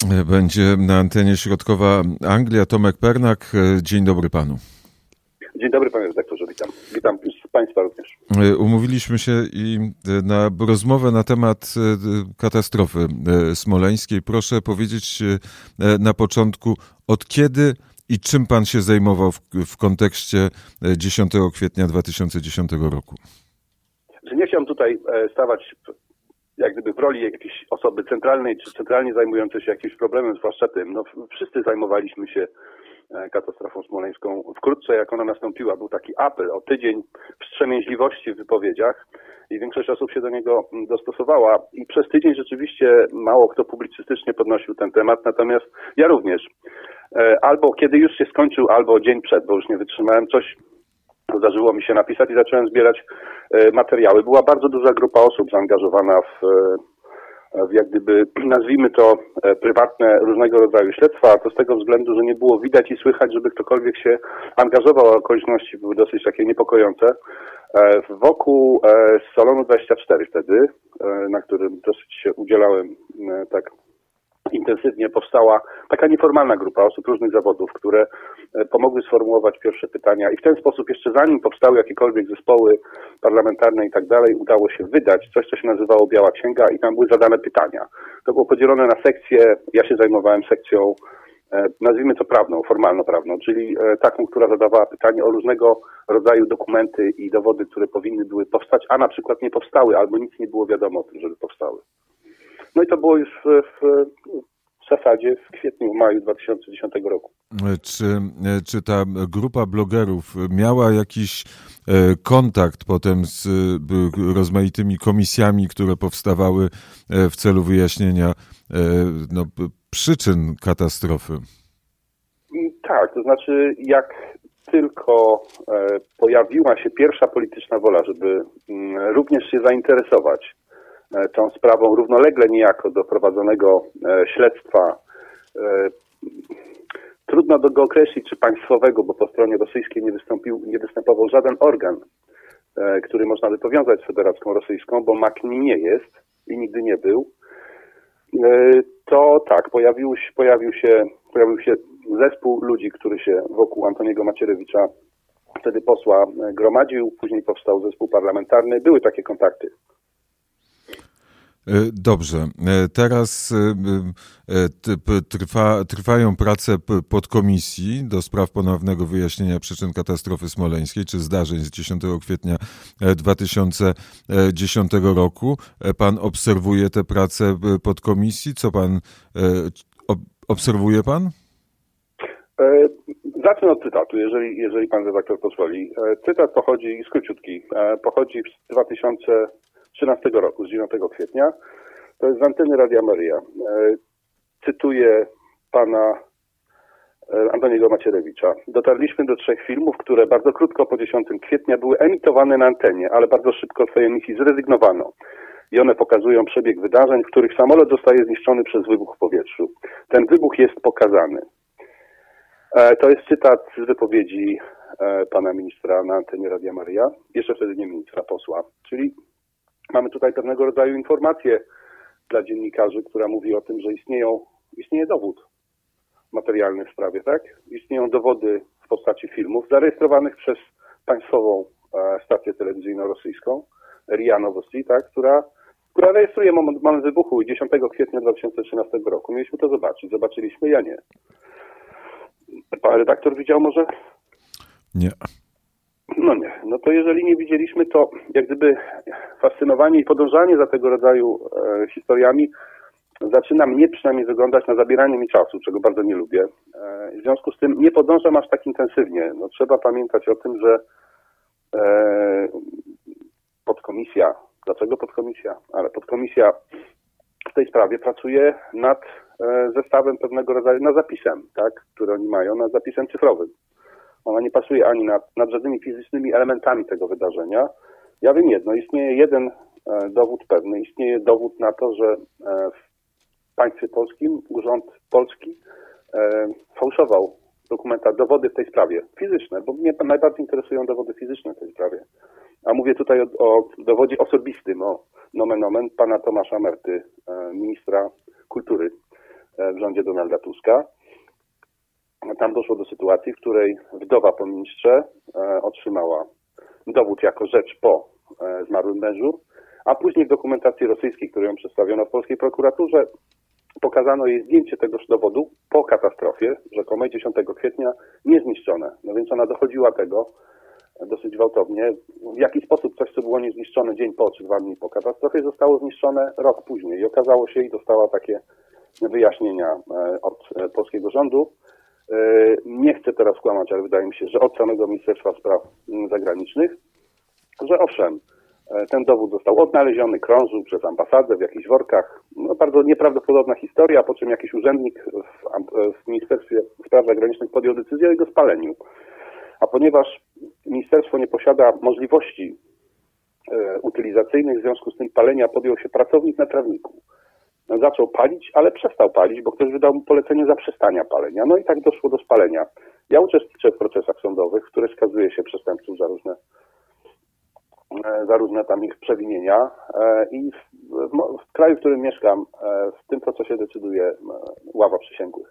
Będzie na antenie Środkowa Anglia Tomek Pernak. Dzień dobry panu. Dzień dobry panie redaktorze, witam. Witam państwa również. Umówiliśmy się na rozmowę na temat katastrofy smoleńskiej. Proszę powiedzieć na początku, od kiedy i czym pan się zajmował w kontekście 10 kwietnia 2010 roku? Nie chciałem tutaj stawać jak gdyby w roli jakiejś osoby centralnej, czy centralnie zajmującej się jakimś problemem, zwłaszcza tym. No, wszyscy zajmowaliśmy się katastrofą smoleńską. Wkrótce jak ona nastąpiła, był taki apel o tydzień wstrzemięźliwości w wypowiedziach i większość osób się do niego dostosowała i przez tydzień rzeczywiście mało kto publicystycznie podnosił ten temat, natomiast ja również. Albo kiedy już się skończył, albo dzień przed, bo już nie wytrzymałem, coś zdarzyło mi się napisać i zacząłem zbierać materiały. Była bardzo duża grupa osób zaangażowana w jak gdyby, nazwijmy to, prywatne różnego rodzaju śledztwa, a to z tego względu, że nie było widać i słychać, żeby ktokolwiek się angażował, a okoliczności były dosyć takie niepokojące. Wokół Salonu 24 wtedy, na którym dosyć się udzielałem tak intensywnie, powstała taka nieformalna grupa osób różnych zawodów, które pomogły sformułować pierwsze pytania i w ten sposób jeszcze zanim powstały jakiekolwiek zespoły parlamentarne i tak dalej, udało się wydać coś, co się nazywało Biała Księga i tam były zadane pytania. To było podzielone na sekcje, ja się zajmowałem sekcją, nazwijmy to prawną, formalno-prawną, czyli taką, która zadawała pytanie o różnego rodzaju dokumenty i dowody, które powinny były powstać, a na przykład nie powstały albo nic nie było wiadomo o tym, żeby powstały. No i to było już w zasadzie w kwietniu, maju 2010 roku. Czy ta grupa blogerów miała jakiś kontakt potem z rozmaitymi komisjami, które powstawały w celu wyjaśnienia przyczyn katastrofy? Tak, to znaczy jak tylko pojawiła się pierwsza polityczna wola, żeby również się zainteresować tą sprawą równolegle niejako do prowadzonego śledztwa. Trudno go określić, czy państwowego, bo po stronie rosyjskiej nie występował żaden organ, który można by powiązać z Federacją Rosyjską, bo MAKNI nie jest i nigdy nie był. To tak, pojawił się zespół ludzi, który się wokół Antoniego Macierewicza, wtedy posła, gromadził, później powstał zespół parlamentarny, były takie kontakty. Dobrze. Teraz trwają prace podkomisji do spraw ponownego wyjaśnienia przyczyn katastrofy smoleńskiej czy zdarzeń z 10 kwietnia 2010 roku. Pan obserwuje te prace podkomisji? Co pan obserwuje pan? Zacznę od cytatu, jeżeli pan redaktor pozwoli. Cytat pochodzi, skróciutki, pochodzi z 2013 roku, z 9 kwietnia. To jest z anteny Radia Maryja. Cytuję pana Antoniego Macierewicza. Dotarliśmy do 3 filmów, które bardzo krótko po 10 kwietnia były emitowane na antenie, ale bardzo szybko z tej emisji zrezygnowano. I one pokazują przebieg wydarzeń, w których samolot zostaje zniszczony przez wybuch w powietrzu. Ten wybuch jest pokazany. To jest cytat z wypowiedzi pana ministra na antenie Radia Maryja. Jeszcze wtedy nie ministra, posła. Czyli mamy tutaj pewnego rodzaju informację dla dziennikarzy, która mówi o tym, że istnieje dowód materialny w sprawie, tak? Istnieją dowody w postaci filmów zarejestrowanych przez państwową stację telewizyjną rosyjską, RIA Novosti, tak? która rejestruje moment wybuchu 10 kwietnia 2013 roku. Mieliśmy to zobaczyć. Zobaczyliśmy, ja nie. Pan redaktor widział może? Nie. No nie. No to jeżeli nie widzieliśmy, to jak gdyby fascynowanie i podążanie za tego rodzaju historiami zaczyna mnie przynajmniej wyglądać na zabieranie mi czasu, czego bardzo nie lubię. W związku z tym nie podążam aż tak intensywnie. No, trzeba pamiętać o tym, że podkomisja, dlaczego podkomisja? Ale podkomisja w tej sprawie pracuje nad zestawem pewnego rodzaju, nad zapisem, tak, który oni mają, nad zapisem cyfrowym. Ona nie pasuje ani nad żadnymi fizycznymi elementami tego wydarzenia. Ja wiem jedno, istnieje jeden dowód pewny, istnieje dowód na to, że w państwie polskim Urząd Polski fałszował dowody w tej sprawie, fizyczne, bo mnie najbardziej interesują dowody fizyczne w tej sprawie. A mówię tutaj o dowodzie osobistym, o nomen omen pana Tomasza Merty, ministra kultury w rządzie Donalda Tuska. Tam doszło do sytuacji, w której wdowa po ministrze otrzymała dowód jako rzecz po zmarłym mężu, a później w dokumentacji rosyjskiej, którą ją przedstawiono w polskiej prokuraturze, pokazano jej zdjęcie tegoż dowodu po katastrofie, rzekomej 10 kwietnia, niezniszczone. No więc ona dochodziła tego dosyć gwałtownie. W jaki sposób coś, co było niezniszczone dzień po czy 2 dni po katastrofie, zostało zniszczone rok później. I okazało się i dostała takie wyjaśnienia od polskiego rządu. Nie chcę teraz kłamać, ale wydaje mi się, że od samego Ministerstwa Spraw Zagranicznych, że owszem, ten dowód został odnaleziony, krążył przez ambasadę w jakichś workach. No, bardzo nieprawdopodobna historia, po czym jakiś urzędnik w Ministerstwie Spraw Zagranicznych podjął decyzję o jego spaleniu. A ponieważ ministerstwo nie posiada możliwości utylizacyjnych, w związku z tym palenia podjął się pracownik na trawniku. Zaczął palić, ale przestał palić, bo ktoś wydał mu polecenie zaprzestania palenia. No i tak doszło do spalenia. Ja uczestniczę w procesach sądowych, w których skazuje się przestępców za różne tam ich przewinienia i w kraju, w którym mieszkam, w tym procesie decyduje ława przysięgłych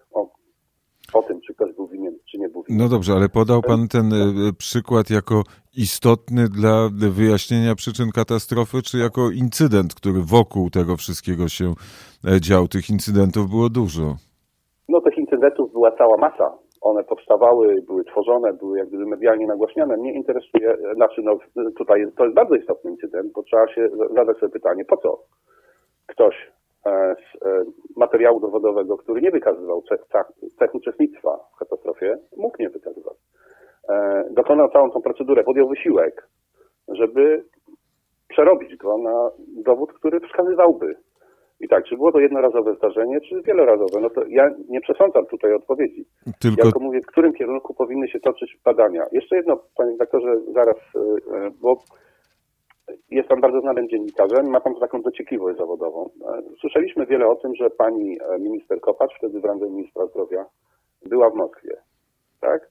o tym, czy ktoś był winien, czy nie był winien. No dobrze, ale podał pan ten przykład jako istotny dla wyjaśnienia przyczyn katastrofy, czy jako incydent, który wokół tego wszystkiego się dział? Tych incydentów było dużo. No tych incydentów była cała masa. One powstawały, były tworzone, były jak gdyby medialnie nagłaśniane. Mnie interesuje, tutaj to jest bardzo istotny incydent, bo trzeba się zadać sobie pytanie, po co ktoś z materiału dowodowego, który nie wykazywał cech uczestnictwa w katastrofie, mógł nie wykazywać. Dokonał całą tą procedurę, podjął wysiłek, żeby przerobić go na dowód, który wskazywałby. I tak, czy było to jednorazowe zdarzenie, czy wielorazowe? No to ja nie przesądzam tutaj odpowiedzi. Ja tylko mówię, w którym kierunku powinny się toczyć badania. Jeszcze jedno, panie redaktorze, zaraz, bo jest pan bardzo znanym dziennikarzem, ma pan taką dociekliwość zawodową. Słyszeliśmy wiele o tym, że pani minister Kopacz, wtedy w randze ministra zdrowia, była w Moskwie. Tak?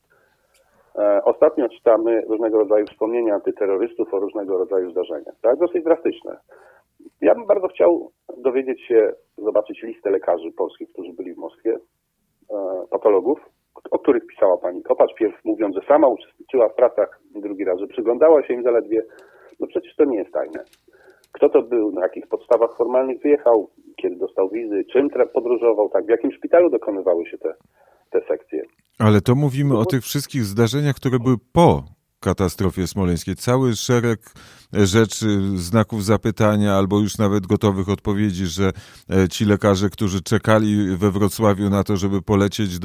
Ostatnio czytamy różnego rodzaju wspomnienia antyterrorystów o różnego rodzaju zdarzeniach. Tak? Dosyć drastyczne. Ja bym bardzo chciał dowiedzieć się, zobaczyć listę lekarzy polskich, którzy byli w Moskwie, patologów, o których pisała pani Kopacz, pierw mówiąc, że sama uczestniczyła w pracach, drugi raz, że przyglądała się im zaledwie. No przecież to nie jest tajne. Kto to był, na jakich podstawach formalnych wyjechał, kiedy dostał wizy, czym podróżował, tak, w jakim szpitalu dokonywały się te sekcje. Ale to mówimy o tych wszystkich zdarzeniach, które były po katastrofie smoleńskiej. Cały szereg rzeczy, znaków zapytania albo już nawet gotowych odpowiedzi, że ci lekarze, którzy czekali we Wrocławiu na to, żeby polecieć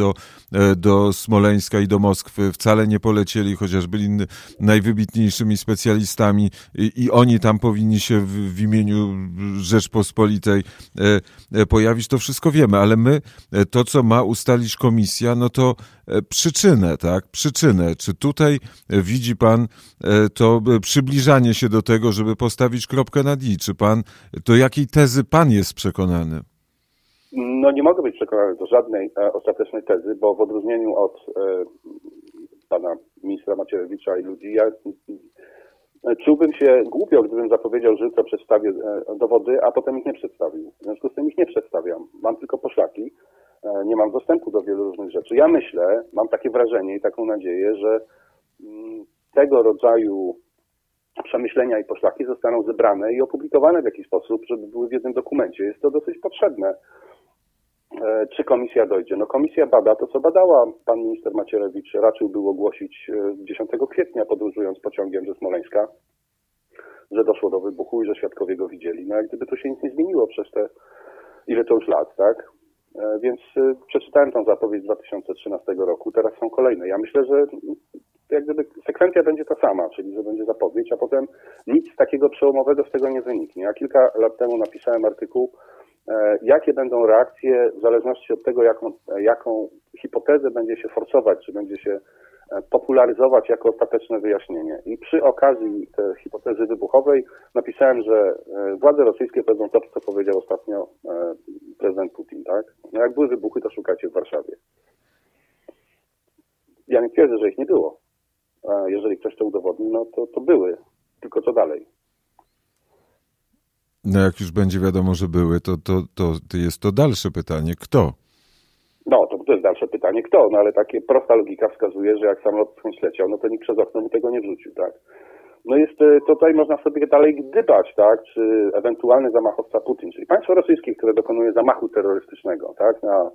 do Smoleńska i do Moskwy, wcale nie polecieli, chociaż byli najwybitniejszymi specjalistami i oni tam powinni się w imieniu Rzeczpospolitej pojawić. To wszystko wiemy, ale my, to co ma ustalić komisja, no to przyczynę, tak? Przyczynę. Czy tutaj widzi pan to przybliżanie się do tego, żeby postawić kropkę nad i? Czy pan, do jakiej tezy pan jest przekonany? No nie mogę być przekonany do żadnej ostatecznej tezy, bo w odróżnieniu od pana ministra Macierewicza i ludzi, ja czułbym się głupio, gdybym zapowiedział, że jutro przedstawię dowody, a potem ich nie przedstawił. W związku z tym ich nie przedstawiam. Mam tylko poszlaki. Nie mam dostępu do wielu różnych rzeczy. Ja myślę, mam takie wrażenie i taką nadzieję, że tego rodzaju przemyślenia i poszlaki zostaną zebrane i opublikowane w jakiś sposób, żeby były w jednym dokumencie. Jest to dosyć potrzebne. Czy komisja dojdzie? No komisja bada to, co badała. Pan minister Macierewicz raczył był ogłosić 10 kwietnia, podróżując pociągiem ze Smoleńska, że doszło do wybuchu i że świadkowie go widzieli. No jak gdyby tu się nic nie zmieniło przez te ile to już lat, tak? Więc przeczytałem tą zapowiedź z 2013 roku, teraz są kolejne. Ja myślę, że jak gdyby sekwencja będzie ta sama, czyli że będzie zapowiedź, a potem nic takiego przełomowego z tego nie wyniknie. Ja kilka lat temu napisałem artykuł, jakie będą reakcje w zależności od tego, jaką hipotezę będzie się forsować, czy będzie się popularyzować jako ostateczne wyjaśnienie. I przy okazji tej hipotezy wybuchowej napisałem, że władze rosyjskie powiedzą to, co powiedział ostatnio prezydent Putin, tak? No jak były wybuchy, to szukajcie w Warszawie. Ja nie twierdzę, że ich nie było. Jeżeli ktoś to udowodni, no to były. Tylko co dalej? No jak już będzie wiadomo, że były, to jest to dalsze pytanie. Kto? No, to jest dalsze pytanie, kto? No ale takie prosta logika wskazuje, że jak samolot skądś leciał, no to nikt przez okno mu tego nie wrzucił, tak? No jest, tutaj można sobie dalej gdybać, tak? Czy ewentualny zamachowca Putin, czyli państwo rosyjskie, które dokonuje zamachu terrorystycznego, tak?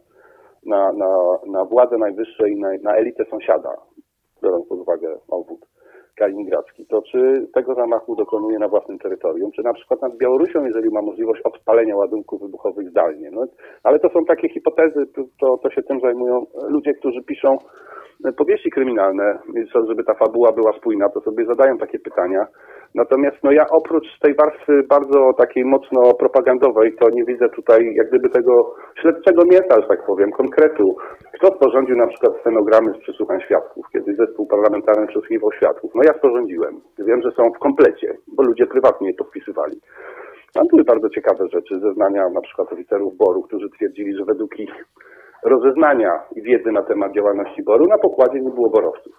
Na władzę najwyższe i na elitę sąsiada, biorąc pod uwagę obwód kaliningradzki, to czy tego zamachu dokonuje na własnym terytorium, czy na przykład nad Białorusią, jeżeli ma możliwość odpalenia ładunków wybuchowych zdalnie. No, ale to są takie hipotezy, to się tym zajmują ludzie, którzy piszą powieści kryminalne, żeby ta fabuła była spójna, to sobie zadają takie pytania. Natomiast no ja oprócz tej warstwy bardzo takiej mocno propagandowej, to nie widzę tutaj jak gdyby tego śledczego mięsa, że tak powiem, konkretu. Kto sporządził na przykład stenogramy z przesłuchań świadków, kiedy zespół parlamentarny przesłuchiwał świadków? No ja sporządziłem. Wiem, że są w komplecie, bo ludzie prywatnie je podpisywali. Tam były bardzo ciekawe rzeczy, zeznania na przykład oficerów BOR-u, którzy twierdzili, że według ich rozeznania i wiedzy na temat działalności BOR-u na pokładzie nie było borowców.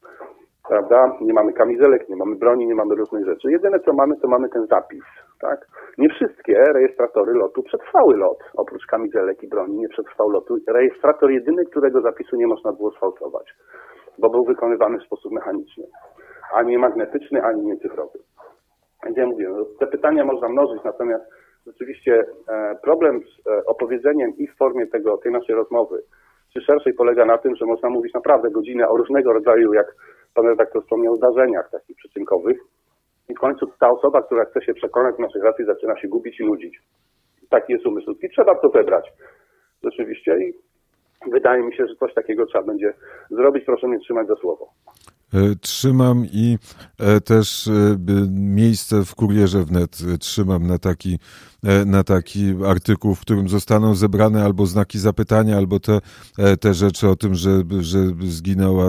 Prawda? Nie mamy kamizelek, nie mamy broni, nie mamy różnych rzeczy. Jedyne co mamy, to mamy ten zapis. Tak? Nie wszystkie rejestratory lotu przetrwały lot. Oprócz kamizelek i broni nie przetrwał lotu. Rejestrator jedyny, którego zapisu nie można było sfałszować, bo był wykonywany w sposób mechaniczny. Ani magnetyczny, ani nie cyfrowy. Więc ja mówię, no, te pytania można mnożyć, natomiast rzeczywiście problem z opowiedzeniem i w formie tej naszej rozmowy, czy szerszej polega na tym, że można mówić naprawdę godzinę o różnego rodzaju, jak pan redaktor wspomniał, zdarzeniach takich przyczynkowych. I w końcu ta osoba, która chce się przekonać do naszych racji, zaczyna się gubić i nudzić. Taki jest umysł ludzki. Trzeba to wybrać. Rzeczywiście i wydaje mi się, że coś takiego trzeba będzie zrobić. Proszę mnie trzymać za słowo. Trzymam i też miejsce w Kurierze Wnet trzymam na taki artykuł, w którym zostaną zebrane albo znaki zapytania, albo te rzeczy o tym, że zginęła,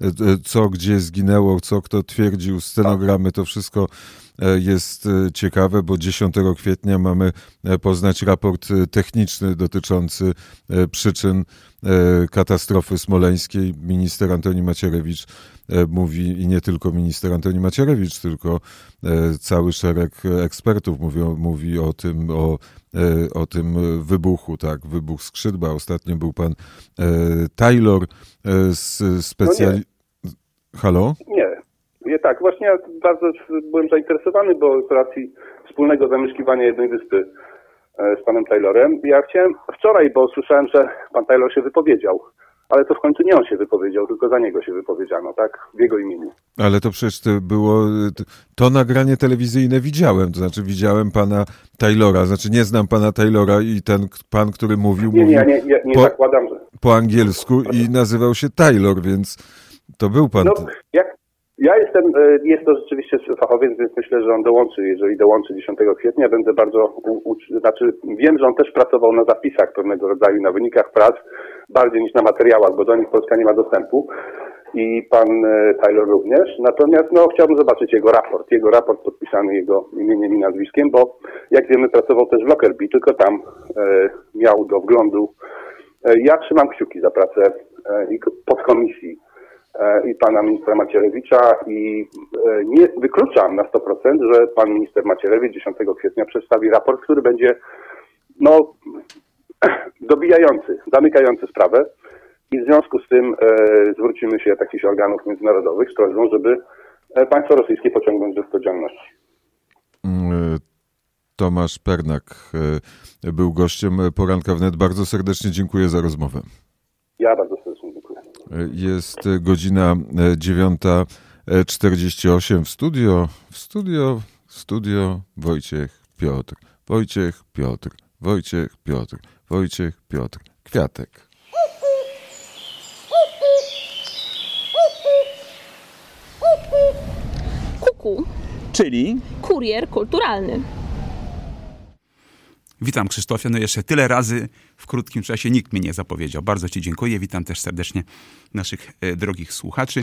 co gdzie zginęło, co kto twierdził, stenogramy, to wszystko jest ciekawe, bo 10 kwietnia mamy poznać raport techniczny dotyczący przyczyn katastrofy smoleńskiej. Minister Antoni Macierewicz mówi, i nie tylko minister Antoni Macierewicz, tylko cały szereg ekspertów mówi o tym wybuchu, tak, wybuch skrzydła. Ostatnio był pan Taylor Halo? Nie, tak, właśnie ja bardzo byłem zainteresowany, bo z racji wspólnego zamieszkiwania jednej wyspy z panem Taylorem. Ja chciałem wczoraj, bo słyszałem, że pan Taylor się wypowiedział, ale to w końcu nie on się wypowiedział, tylko za niego się wypowiedziano, tak? W jego imieniu. Ale to przecież to nagranie telewizyjne widziałem, to znaczy widziałem pana Taylora, znaczy nie znam pana Taylora i ten pan, który mówił zakładam, że po angielsku i nazywał się Taylor, więc to był pan... Jest to rzeczywiście fachowiec, więc myślę, że on dołączy, jeżeli dołączy 10 kwietnia, będę bardzo, wiem, że on też pracował na zapisach pewnego rodzaju, na wynikach prac, bardziej niż na materiałach, bo do nich Polska nie ma dostępu i pan Taylor również, natomiast chciałbym zobaczyć jego raport podpisany jego imieniem i nazwiskiem, bo jak wiemy pracował też w Lockerbie, tylko tam miał do wglądu, ja trzymam kciuki za pracę podkomisji i pana ministra Macierewicza i nie wykluczam na 100%, że pan minister Macierewicz 10 kwietnia przedstawi raport, który będzie zamykający sprawę i w związku z tym zwrócimy się do jakichś organów międzynarodowych z prośbą, żeby państwo rosyjskie pociągnąć do odpowiedzialności. Tomasz Pernak był gościem Poranka Wnet. Bardzo serdecznie dziękuję za rozmowę. Ja bardzo serdecznie dziękuję. Jest godzina 9:48 w studio Wojciech Piotr Kwiatek. Kuku, czyli kurier kulturalny. Witam, Krzysztofie. Jeszcze tyle razy w krótkim czasie nikt mi nie zapowiedział. Bardzo ci dziękuję. Witam też serdecznie naszych drogich słuchaczy.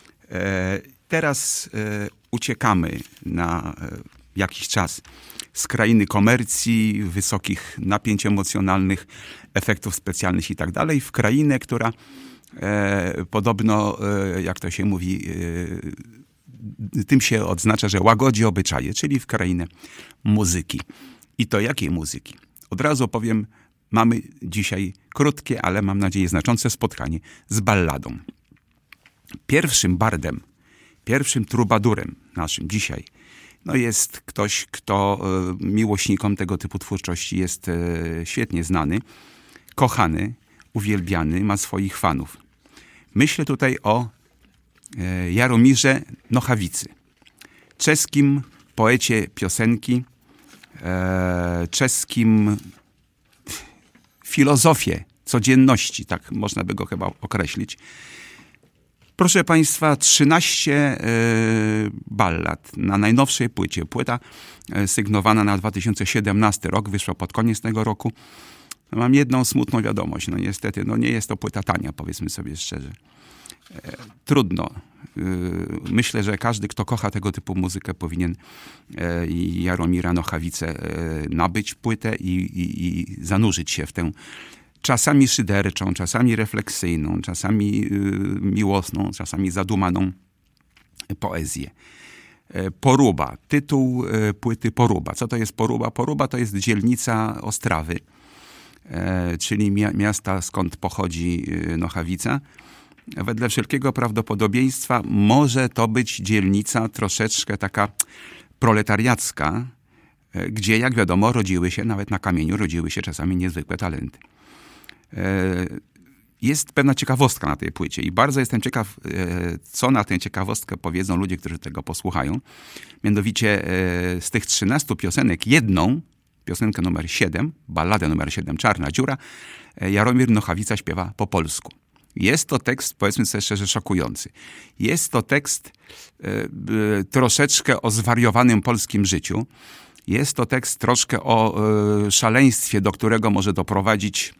Teraz uciekamy na jakiś czas z krainy komercji, wysokich napięć emocjonalnych, efektów specjalnych i tak dalej, w krainę, która podobno, jak to się mówi, tym się odznacza, że łagodzi obyczaje, czyli w krainę muzyki. I to jakiej muzyki? Od razu powiem mamy dzisiaj krótkie, ale mam nadzieję znaczące spotkanie z balladą. Pierwszym bardem, pierwszym trubadurem naszym dzisiaj jest ktoś, kto miłośnikom tego typu twórczości jest świetnie znany, kochany, uwielbiany, ma swoich fanów. Myślę tutaj o Jaromirze Nochawicy, czeskim poecie piosenki, czeskim filozofie codzienności, tak można by go chyba określić. Proszę Państwa, 13 ballad na najnowszej płycie. Płyta sygnowana na 2017 rok, wyszła pod koniec tego roku. Mam jedną smutną wiadomość. Niestety, nie jest to płyta tania, powiedzmy sobie szczerze. Trudno. Myślę, że każdy, kto kocha tego typu muzykę, powinien Jaromira Nochawicę nabyć płytę i zanurzyć się w tę czasami szyderczą, czasami refleksyjną, czasami miłosną, czasami zadumaną poezję. Poruba. Tytuł płyty Poruba. Co to jest Poruba? Poruba to jest dzielnica Ostrawy, czyli miasta, skąd pochodzi Nochawica. Wedle wszelkiego prawdopodobieństwa może to być dzielnica troszeczkę taka proletariacka, gdzie, jak wiadomo, nawet na kamieniu rodziły się czasami niezwykłe talenty. Jest pewna ciekawostka na tej płycie i bardzo jestem ciekaw, co na tę ciekawostkę powiedzą ludzie, którzy tego posłuchają. Mianowicie z tych 13 piosenek jedną, piosenkę numer 7, balladę numer 7, Czarna dziura, Jaromir Nochawica śpiewa po polsku. Jest to tekst, powiedzmy sobie szczerze, szokujący. Jest to tekst troszeczkę o zwariowanym polskim życiu. Jest to tekst troszkę o szaleństwie, do którego może doprowadzić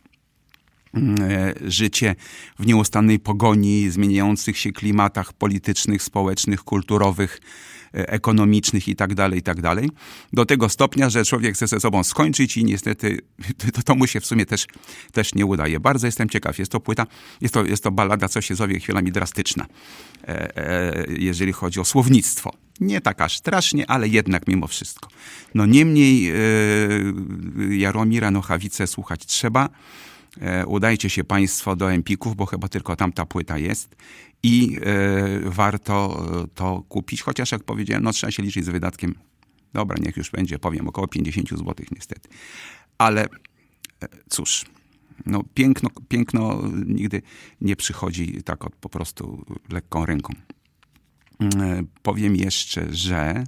życie w nieustannej pogoni, zmieniających się klimatach politycznych, społecznych, kulturowych, ekonomicznych itd. Do tego stopnia, że człowiek chce ze sobą skończyć i niestety to mu się w sumie też nie udaje. Bardzo jestem ciekaw. Jest to płyta, jest to ballada, co się zowie chwilami drastyczna, jeżeli chodzi o słownictwo. Nie tak aż strasznie, ale jednak mimo wszystko. Niemniej Jaromira Nochawicę słuchać trzeba. Udajcie się Państwo do Empików, bo chyba tylko tam ta płyta jest i warto to kupić, chociaż jak powiedziałem, trzeba się liczyć z wydatkiem. Dobra, niech już będzie, powiem, około 50 zł niestety. Ale cóż, piękno nigdy nie przychodzi tak po prostu lekką ręką. Powiem jeszcze, że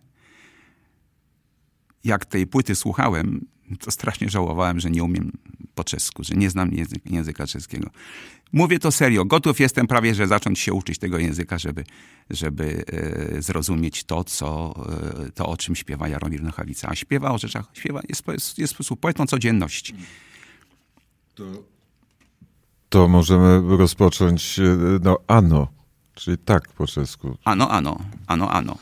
jak tej płyty słuchałem, to strasznie żałowałem, że nie umiem po czesku, że nie znam języka czeskiego. Mówię to serio. Gotów jestem prawie, że zacząć się uczyć tego języka, żeby zrozumieć to, o czym śpiewa Jaromir Nochawica. A śpiewa o rzeczach, jest po prostu poetą codzienności. To możemy rozpocząć ano, czyli tak po czesku. Ano.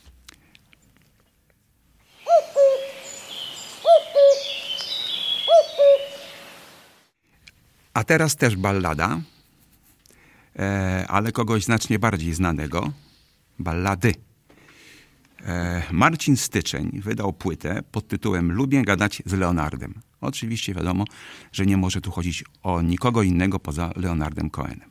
A teraz też ballada, ale kogoś znacznie bardziej znanego. Ballady. Marcin Styczeń wydał płytę pod tytułem Lubię gadać z Leonardem. Oczywiście wiadomo, że nie może tu chodzić o nikogo innego poza Leonardem Cohenem.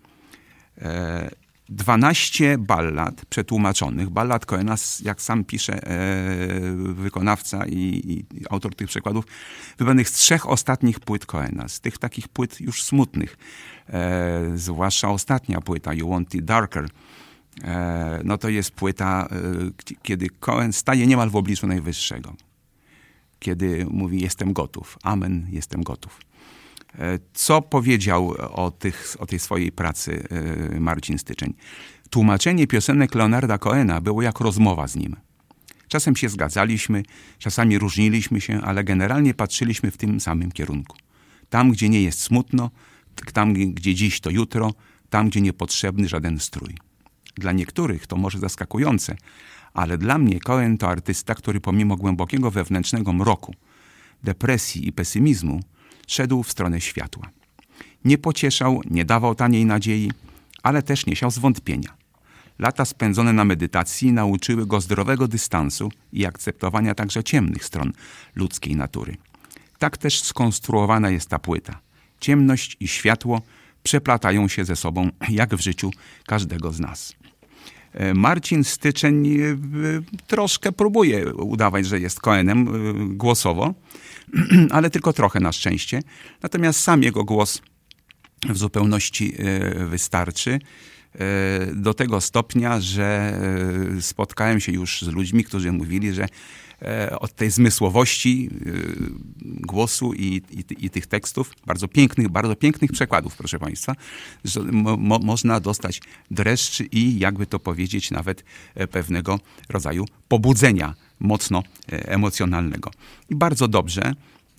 12 ballad przetłumaczonych. Ballad Cohena, jak sam pisze wykonawca i autor tych przekładów, wybranych z 3 ostatnich płyt Cohena. Z tych takich płyt już smutnych. Zwłaszcza ostatnia płyta, You Want It Darker. To jest płyta, kiedy Cohen staje niemal w obliczu Najwyższego. Kiedy mówi, jestem gotów. Amen, jestem gotów. Co powiedział o tej swojej pracy Marcin Styczeń? Tłumaczenie piosenek Leonarda Cohena było jak rozmowa z nim. Czasem się zgadzaliśmy, czasami różniliśmy się, ale generalnie patrzyliśmy w tym samym kierunku. Tam, gdzie nie jest smutno, tam, gdzie dziś to jutro, tam, gdzie niepotrzebny żaden strój. Dla niektórych to może zaskakujące, ale dla mnie Cohen to artysta, który pomimo głębokiego wewnętrznego mroku, depresji i pesymizmu szedł w stronę światła. Nie pocieszał, nie dawał taniej nadziei, ale też nie siał zwątpienia. Lata spędzone na medytacji nauczyły go zdrowego dystansu i akceptowania także ciemnych stron ludzkiej natury. Tak też skonstruowana jest ta płyta. Ciemność i światło przeplatają się ze sobą, jak w życiu każdego z nas. Marcin Styczeń troszkę próbuje udawać, że jest Cohenem głosowo, ale tylko trochę na szczęście. Natomiast sam jego głos w zupełności wystarczy. Do tego stopnia, że spotkałem się już z ludźmi, którzy mówili, że od tej zmysłowości głosu i tych tekstów, bardzo pięknych przekładów, proszę Państwa, że można dostać dreszcz i jakby to powiedzieć nawet pewnego rodzaju pobudzenia mocno emocjonalnego. I bardzo dobrze.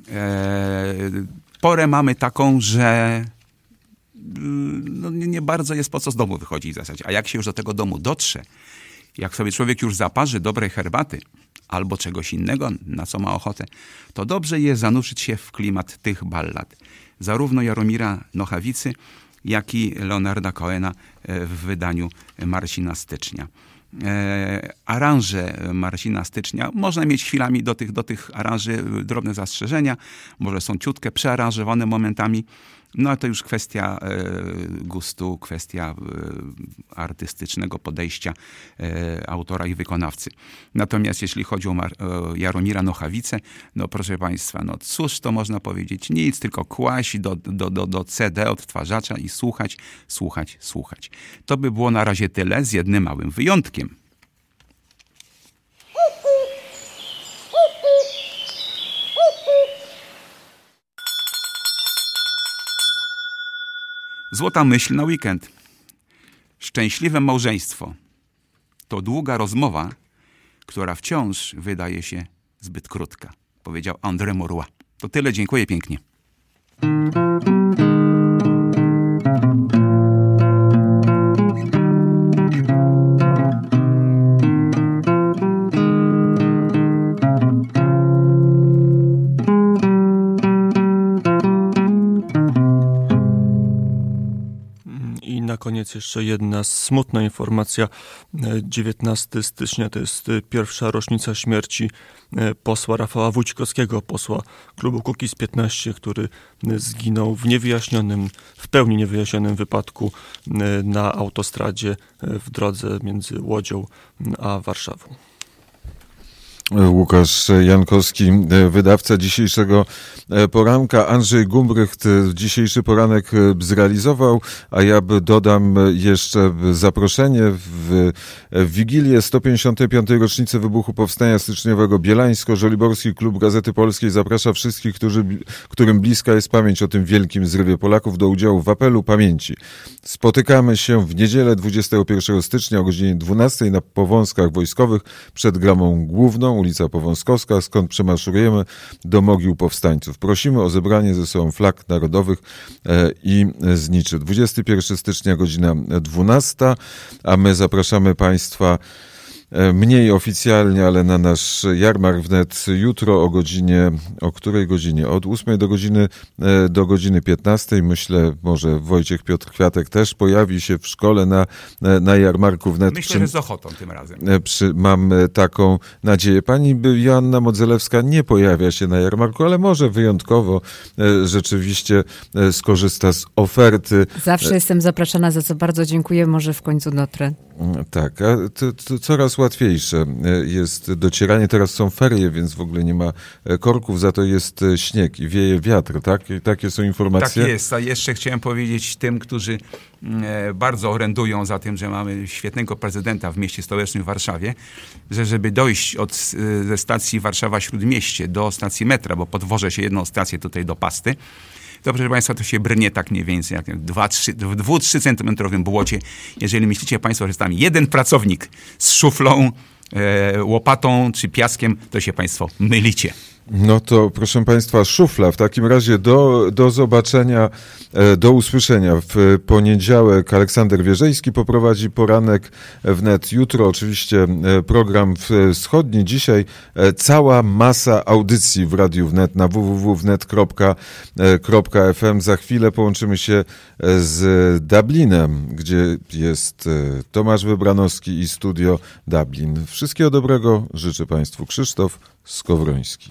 Porę mamy taką, że nie bardzo jest po co z domu wychodzić w zasadzie. A jak się już do tego domu dotrze, jak sobie człowiek już zaparzy dobrej herbaty albo czegoś innego, na co ma ochotę, to dobrze jest zanurzyć się w klimat tych ballad. Zarówno Jaromira Nochawicy, jak i Leonarda Cohena w wydaniu Marcina Stycznia. Aranże Marcina Stycznia, można mieć chwilami do tych aranży drobne zastrzeżenia, może są ciutkę przearanżowane momentami, no ale to już kwestia gustu, kwestia artystycznego podejścia autora i wykonawcy. Natomiast jeśli chodzi o Jaromira Nochawicę, no proszę Państwa, no cóż to można powiedzieć? Nic, tylko kłaść do CD odtwarzacza i słuchać. To by było na razie tyle, z jednym małym wyjątkiem. Złota myśl na weekend. Szczęśliwe małżeństwo to długa rozmowa, która wciąż wydaje się zbyt krótka, powiedział André Maurois. To tyle, dziękuję pięknie. Na koniec jeszcze jedna smutna informacja. 19 stycznia to jest pierwsza rocznica śmierci posła Rafała Wójcikowskiego, posła klubu Kukiz15, który zginął w pełni niewyjaśnionym wypadku na autostradzie w drodze między Łodzią a Warszawą. Łukasz Jankowski, wydawca dzisiejszego poranka. Andrzej Gumbrycht dzisiejszy poranek zrealizował, a ja dodam jeszcze zaproszenie w Wigilię 155. rocznicy wybuchu Powstania Styczniowego. Bielańsko-Żoliborski Klub Gazety Polskiej zaprasza wszystkich, którym bliska jest pamięć o tym wielkim zrywie Polaków, do udziału w apelu pamięci. Spotykamy się w niedzielę 21 stycznia o godzinie 12 na Powązkach Wojskowych przed Bramą Główną, ulica Powązkowska, skąd przemaszerujemy do mogił powstańców. Prosimy o zebranie ze sobą flag narodowych i zniczy. 21 stycznia, godzina 12, a my zapraszamy Państwa mniej oficjalnie, ale na nasz jarmark wnet jutro o której godzinie? Od 8 do godziny 15. Myślę, może Wojciech Piotr Kwiatek też pojawi się w szkole na jarmarku wnet. Myślę, że z ochotą tym razem. Mam taką nadzieję. Pani Joanna Modzelewska nie pojawia się na jarmarku, ale może wyjątkowo rzeczywiście skorzysta z oferty. Zawsze jestem zapraszana, za co bardzo dziękuję. Może w końcu dotrę. Tak, a to coraz łatwiejsze jest docieranie. Teraz są ferie, więc w ogóle nie ma korków, za to jest śnieg i wieje wiatr, tak? I takie są informacje. Tak jest, a jeszcze chciałem powiedzieć tym, którzy bardzo orędują za tym, że mamy świetnego prezydenta w mieście stołecznym w Warszawie, że żeby dojść ze stacji Warszawa-Śródmieście do stacji metra, bo podwożę się jedną stację tutaj do Pasty, to proszę Państwa, to się brnie tak mniej więcej jak w 2-3 centymetrowym błocie. Jeżeli myślicie Państwo, że jest tam jeden pracownik z szuflą, łopatą czy piaskiem, to się Państwo mylicie. No to proszę Państwa, szufla. W takim razie do zobaczenia, do usłyszenia w poniedziałek. Aleksander Wierzejski poprowadzi poranek wnet. Jutro oczywiście program wschodni. Dzisiaj cała masa audycji w Radiu Wnet na www.wnet.fm. Za chwilę połączymy się z Dublinem, gdzie jest Tomasz Wybranowski i Studio Dublin. Wszystkiego dobrego życzę Państwu. Krzysztof Skowroński.